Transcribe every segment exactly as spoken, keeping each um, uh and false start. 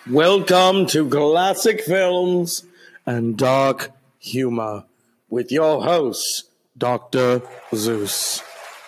Welcome to Classic Films and Dark Humor with your host, Doctor Zeus.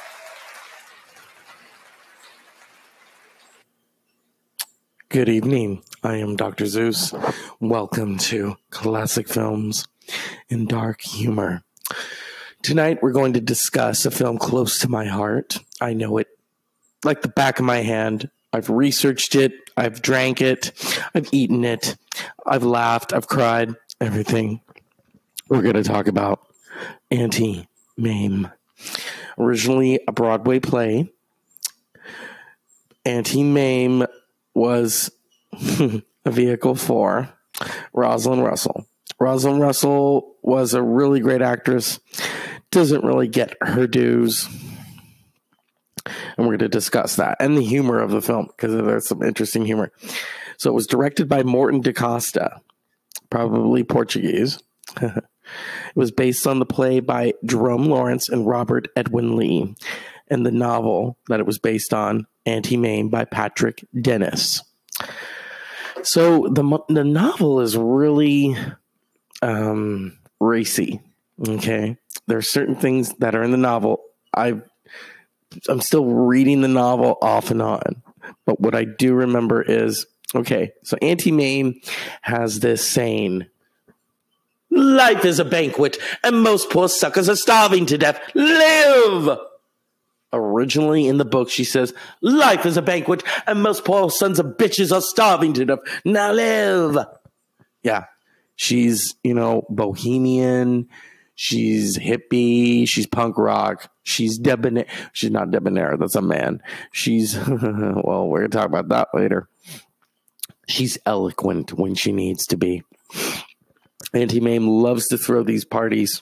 Good evening. I am Doctor Zeus. Welcome to Classic Films and Dark Humor. Tonight we're going to discuss a film close to my heart. I know it like the back of my hand. I've researched it. I've drank it. I've eaten it. I've laughed. I've cried. Everything. We're going to talk about Auntie Mame. Originally a Broadway play, Auntie Mame was a vehicle for Rosalind Russell. Rosalind Russell was a really great actress. Doesn't really get her dues. And we're going to discuss that and the humor of the film because there's some interesting humor. So it was directed by Morton da Costa, probably Portuguese. It was based on the play by Jerome Lawrence and Robert Edwin Lee, and the novel that it was based on, Auntie Mame, by Patrick Dennis. So the the novel is really um, racy. Okay, there are certain things that are in the novel. I've I'm still reading the novel off and on. But what I do remember is, okay, so Auntie Mame has this saying, life is a banquet, and most poor suckers are starving to death. Live! Originally in the book, she says, life is a banquet, and most poor sons of bitches are starving to death. Now live! Yeah, she's, you know, bohemian. She's hippie. She's punk rock. She's debonair. She's not debonair. That's a man. She's, well, we're going to talk about that later. She's eloquent when she needs to be. Auntie Mame loves to throw these parties.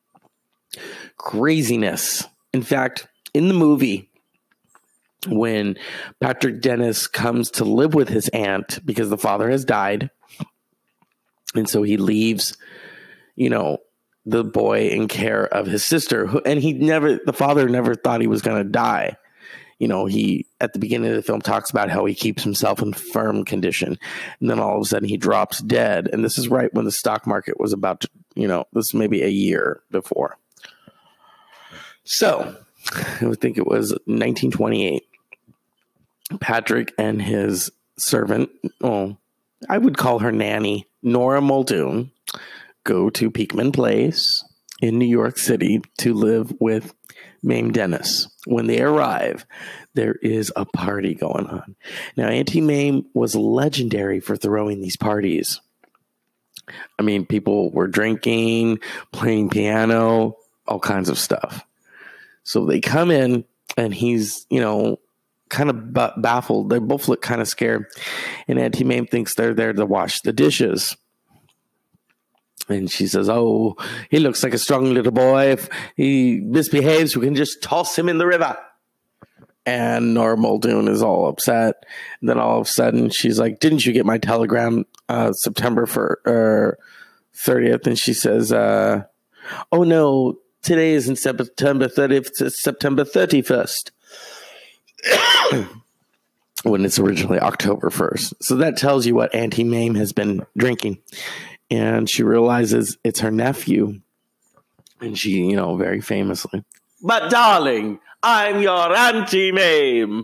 Craziness. In fact, in the movie, when Patrick Dennis comes to live with his aunt because the father has died, and so he leaves, you know, the boy in care of his sister, who, and he never, the father never thought he was going to die. You know, he, at the beginning of the film, talks about how he keeps himself in firm condition. And then all of a sudden he drops dead. And this is right when the stock market was about to, you know, this is maybe a year before. So I would think it was nineteen twenty-eight. Patrick and his servant, well, I would call her nanny, Nora Muldoon, go to Peakman Place in New York City to live with Mame Dennis. When they arrive, there is a party going on. Now, Auntie Mame was legendary for throwing these parties. I mean, people were drinking, playing piano, all kinds of stuff. So they come in, and he's, you know, kind of b- baffled. They both look kind of scared. And Auntie Mame thinks they're there to wash the dishes. And she says, oh, he looks like a strong little boy. If he misbehaves, we can just toss him in the river. And Nora Muldoon is all upset. And then all of a sudden, she's like, didn't you get my telegram uh, September for, er, thirtieth? And she says, uh, oh, no, today isn't September thirtieth, it's September thirty-first. When it's originally October first. So that tells you what Auntie Mame has been drinking. And she realizes it's her nephew. And she, you know, very famously, but darling, I'm your Auntie Mame.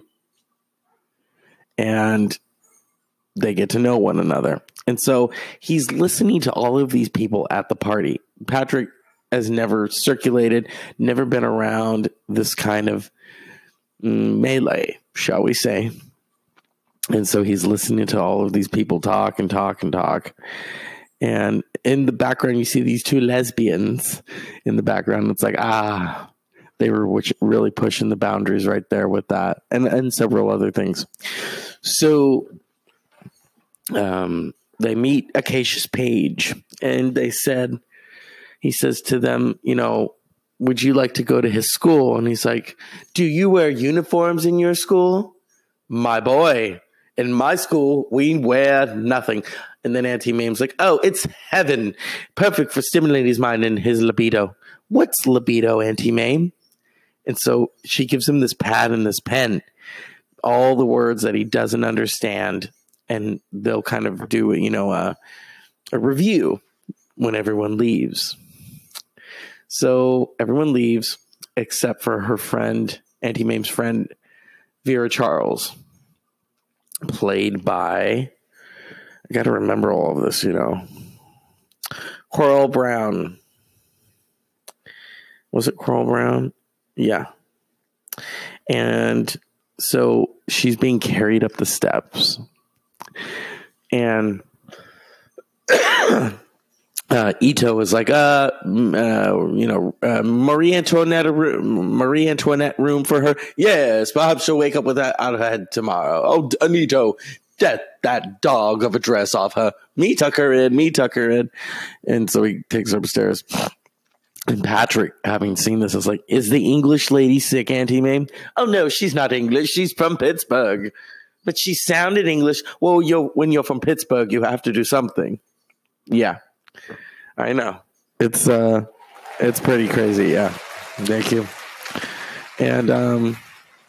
And they get to know one another. And so he's listening to all of these people at the party. Patrick has never circulated, never been around this kind of mm, melee, shall we say. And so he's listening to all of these people talk and talk and talk. And in the background, you see these two lesbians in the background. It's like, ah, they were which really pushing the boundaries right there with that, and, and several other things. So um, they meet Acacius Page, and they said, he says to them, you know, would you like to go to his school? And he's like, do you wear uniforms in your school? My boy, in my school, we wear nothing. And then Auntie Mame's like, oh, it's heaven. Perfect for stimulating his mind and his libido. What's libido, Auntie Mame? And so she gives him this pad and this pen, all the words that he doesn't understand. and they'll kind of do, you know, a, a review when everyone leaves. So everyone leaves except for her friend, Auntie Mame's friend, Vera Charles, played by, I got to remember all of this, you know, Coral Brown. Was it Coral Brown? Yeah. And so she's being carried up the steps. And uh, Ito is like, uh, uh, you know, uh, Marie Antoinette, Marie Antoinette room for her. Yes, perhaps she'll wake up with that out of her head tomorrow. Oh, Anito, get that dog of a dress off her. Me tuck her in, me tuck her in. And so he takes her upstairs. And Patrick, having seen this, is like, is the English lady sick, Auntie Mame? Oh, no, she's not English. She's from Pittsburgh. But she sounded English. Well, you're, when you're from Pittsburgh, you have to do something. Yeah, I know. It's uh, it's pretty crazy. Yeah, thank you. And um,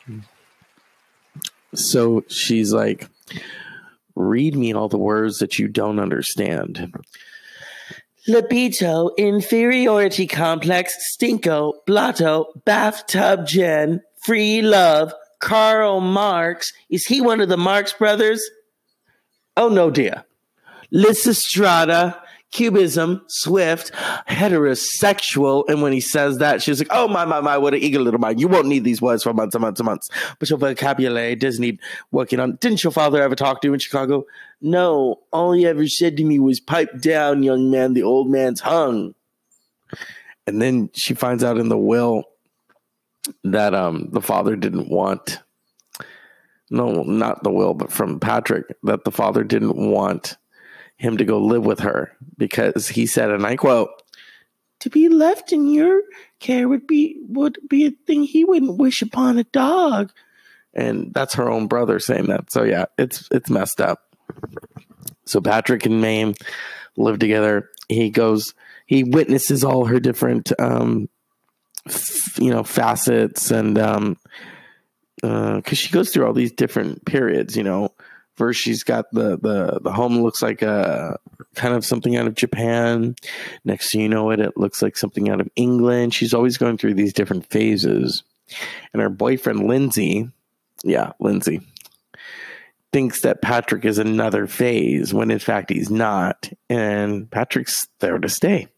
so she's like, read me all the words that you don't understand. Libido, inferiority complex, stinko, blotto, bathtub gen, free love, Karl Marx. Is he one of the Marx brothers? Oh, no, dear. Lysistrata, Cubism, Swift, heterosexual. And when he says that, she's like, oh, my, my, my, what an eager little mind. You won't need these words for months and months and months. But your vocabulary does need working on. Didn't your father ever talk to you in Chicago? No, all he ever said to me was, pipe down, young man, the old man's hung. And then she finds out in the will that um the father didn't want, no, not the will, but from Patrick, that the father didn't want him to go live with her because he said, and I quote, to be left in your care would be would be a thing he wouldn't wish upon a dog. And that's her own brother saying that. So yeah, it's it's messed up. So Patrick and Mame live together. He goes, he witnesses all her different um f- you know, facets, and um uh because she goes through all these different periods, you know. First, she's got the, the, the home looks like a kind of something out of Japan. Next thing you know it, it looks like something out of England. She's always going through these different phases. And her boyfriend, Lindsay, yeah, Lindsay, thinks that Patrick is another phase when in fact he's not. And Patrick's there to stay.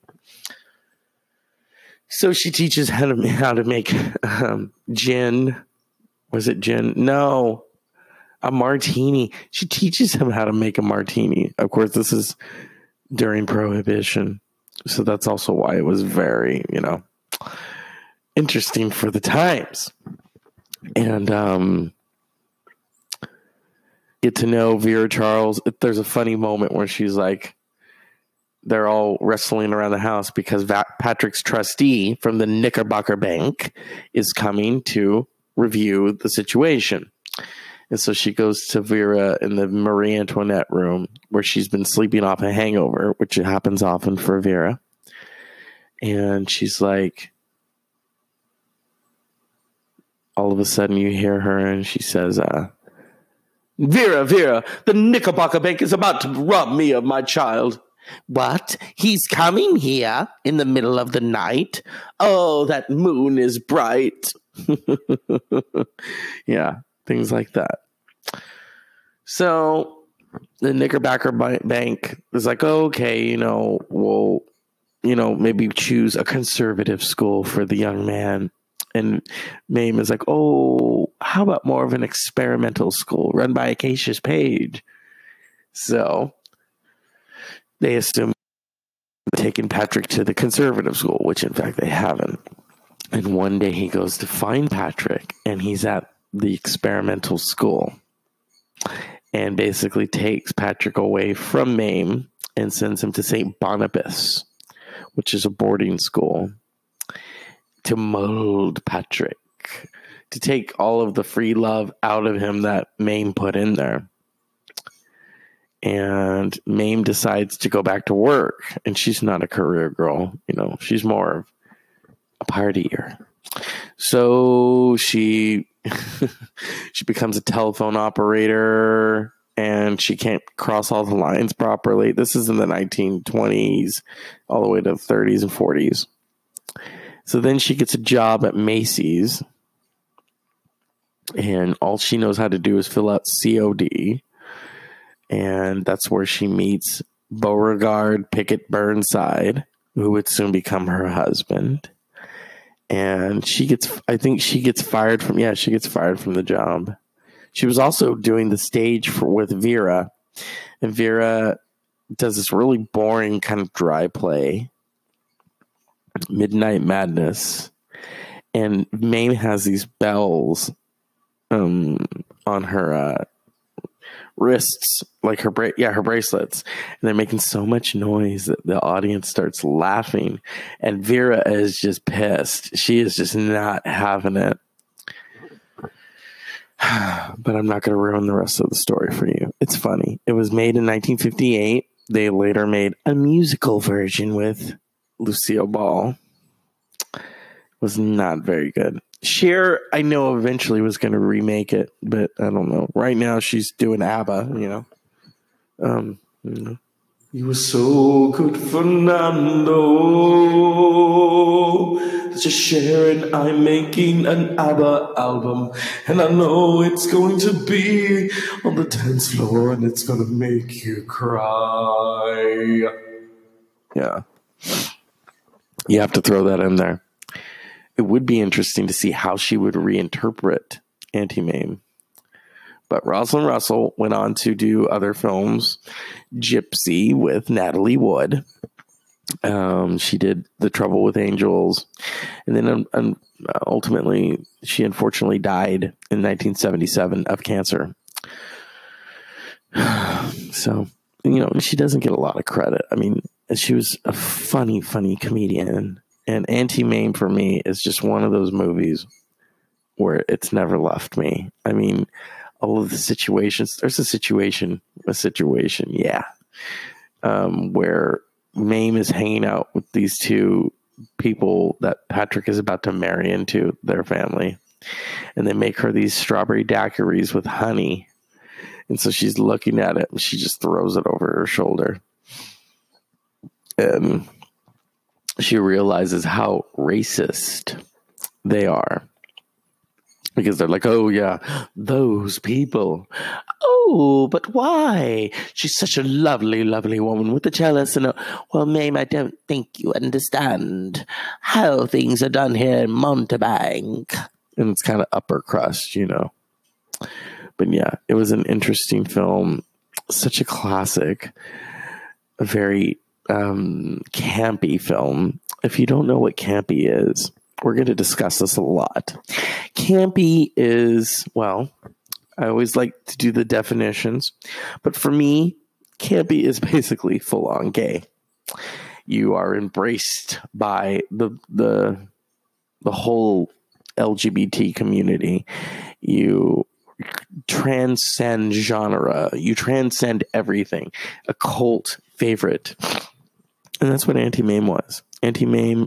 So she teaches how to, how to make um, gin. Was it gin? No. A martini. She teaches him how to make a martini. Of course, this is during Prohibition. So that's also why it was very, you know, interesting for the times. And um, get to know Vera Charles. There's a funny moment where she's like, they're all wrestling around the house because Va- Patrick's trustee from the Knickerbocker Bank is coming to review the situation. And so she goes to Vera in the Marie Antoinette room where she's been sleeping off a hangover, which happens often for Vera. And she's like, all of a sudden you hear her and she says, uh, Vera, Vera, the Knickerbocker Bank is about to rob me of my child. What? He's coming here in the middle of the night? Oh, that moon is bright. Yeah. Things like that. So the Knickerbocker Bank is like, oh, okay, you know, we'll, you know, maybe choose a conservative school for the young man. And Mame is like, oh, how about more of an experimental school run by Acacia's Page? So they assume taking Patrick to the conservative school, which in fact they haven't. And one day he goes to find Patrick and he's at the experimental school and basically takes Patrick away from Mame and sends him to Saint Boniface, which is a boarding school, to mold Patrick, to take all of the free love out of him that Mame put in there. And Mame decides to go back to work, and she's not a career girl, you know, she's more of a partier. So she she becomes a telephone operator, and she can't cross all the lines properly. This is in the nineteen twenties, all the way to the thirties and forties. So then she gets a job at Macy's, and all she knows how to do is fill out C O D. And that's where she meets Beauregard Pickett Burnside, who would soon become her husband. And she gets, I think she gets fired from, yeah, she gets fired from the job. She was also doing the stage for with Vera. And Vera does this really boring kind of dry play, Midnight Madness. And Mame has these bells um, on her uh, wrists, like her bra- yeah her bracelets, and they're making so much noise that the audience starts laughing, and Vera is just pissed. She is just not having it. But I'm not going to ruin the rest of the story for you. It's funny. It was made in nineteen fifty-eight. They later made a musical version with Lucille Ball. It was not very good. Cher, I know eventually was going to remake it, but I don't know. Right now, she's doing ABBA, you know. Um, you know. You were so good, Fernando. That you're sharing, I'm making an ABBA album, and I know it's going to be on the dance floor, and it's going to make you cry. Yeah. You have to throw that in there. It would be interesting to see how she would reinterpret Auntie Mame. But Rosalind Russell went on to do other films. Gypsy with Natalie Wood. Um, she did The Trouble with Angels. And then um, um, ultimately, she unfortunately died in nineteen seventy-seven of cancer. So, you know, she doesn't get a lot of credit. I mean, she was a funny, funny comedian. And Auntie Mame, for me, is just one of those movies where it's never left me. I mean, all of the situations, there's a situation, a situation, yeah, um, where Mame is hanging out with these two people that Patrick is about to marry into their family. And they make her these strawberry daiquiris with honey. And so she's looking at it, and she just throws it over her shoulder. And she realizes how racist they are, because they're like, oh yeah, those people. Oh, but why? She's such a lovely, lovely woman with a chalice and a, well, Mame, I don't think you understand how things are done here in Montebank. And it's kind of upper crust, you know. But yeah, it was an interesting film, such a classic, a very um, campy film. If you don't know what campy is, we're going to discuss this a lot. Campy is, well, I always like to do the definitions, but for me, campy is basically full-on gay. You are embraced by the the the whole L G B T community. You transcend genre. You transcend everything. A cult favorite. And that's what Auntie Mame was. Auntie Mame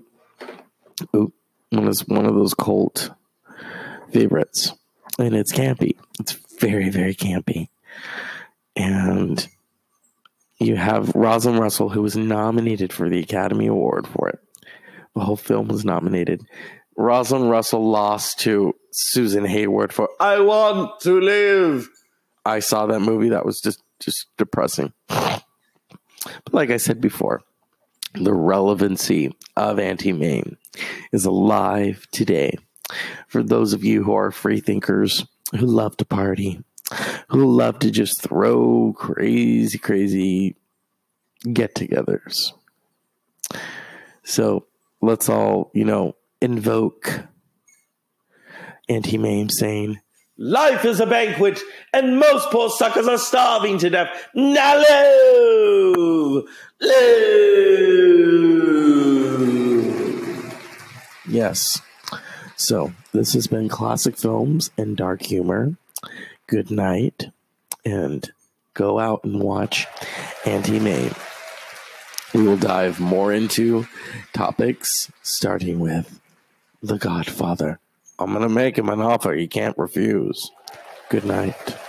was one of those cult favorites. And it's campy. It's very, very campy. And you have Rosalind Russell, who was nominated for the Academy Award for it. The whole film was nominated. Rosalind Russell lost to Susan Hayward for I Want to Live. I saw that movie. That was just, just depressing. But like I said before, the relevancy of Auntie Mame is alive today. For those of you who are free thinkers, who love to party, who love to just throw crazy, crazy get-togethers. So let's all, you know, invoke Auntie Mame saying, life is a banquet, and most poor suckers are starving to death. Now live! Live! Yes. So, this has been Classic Films and Dark Humor. Good night, and go out and watch Auntie Mame. We will dive more into topics, starting with The Godfather. I'm going to make him an offer he can't refuse. Good night.